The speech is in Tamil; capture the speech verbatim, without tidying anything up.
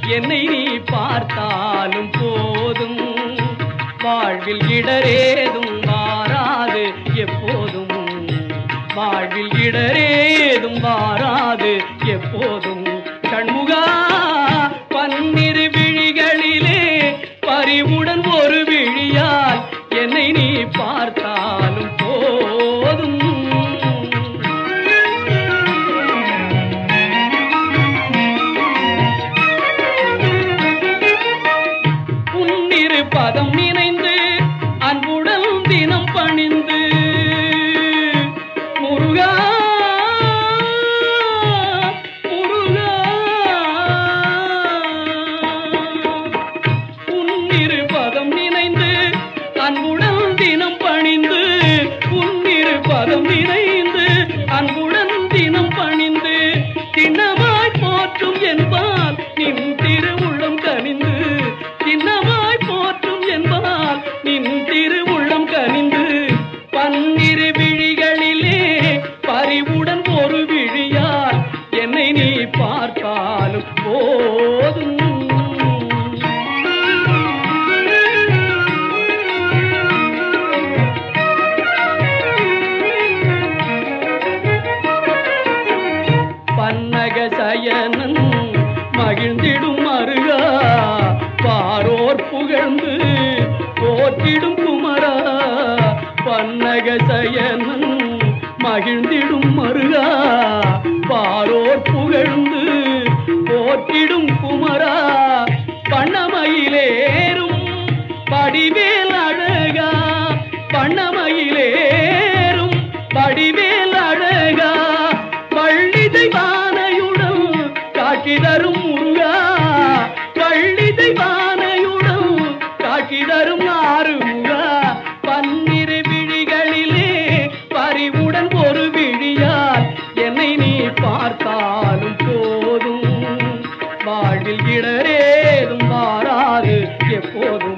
என்னை நீ பார்த்தாலும் போதும். வாழ்வில் இடரேதும் வாராது எப்போதும், வாழ்வில் இடரேதும் வாராது எப்போதும். கண்முகா பன்னிரு விழிகளிலே பறிவுடன் ஒரு விழியால் என்னை நீ பார்த்தாலும் போதும். உன்னிரு பதம் நினைந்து அன்புடன் தினம் பணிந்து முருகா முருகா உன்னிரு பதம் நினைந்து அன்புடன் தினம் பணிந்து உன்னிரு பதம் நினைந்து அன்புடன் தினம் பணிந்து சின்னமாய் போற்றும் என்பால் நின் திருவுள்ளம் கனிந்து சின்னமாய் போற்றும் என்பால் நின் திருவுள்ளம் கனிந்து பன்னிரு விழிகளிலே பறிவுடன் ஒரு விழியால் என்னை நீ பார்த்தாலும் போதும். பன்னக சயனன் மகிழ்ந்திடும் மருகா பாரோர் புகழ்ந்து போற்றிடும் குமரா. பன்னக சயனன் மகிழ்ந்திடும் மருகா பாரோர் புகழ்ந்து போற்றிடும் குமரா. பண்ணமயிலேறும் படிவேல் அழகா பண்ணமயிலேறும் படிவேல் அழகா பள்ளி தெய்வானையுடன் காட்சி தரும் முருகா. பள்ளி தெய்வானையுடன் காட்சி தரும் ஆறுமுகா. பன்னிரு விழிகளிலே பறிவுடன் ஒரு விழியால் என்னை நீ பார்த்தாலும் போதும். வாழ்வில் இடரேதும் வாராது எப்போதும்.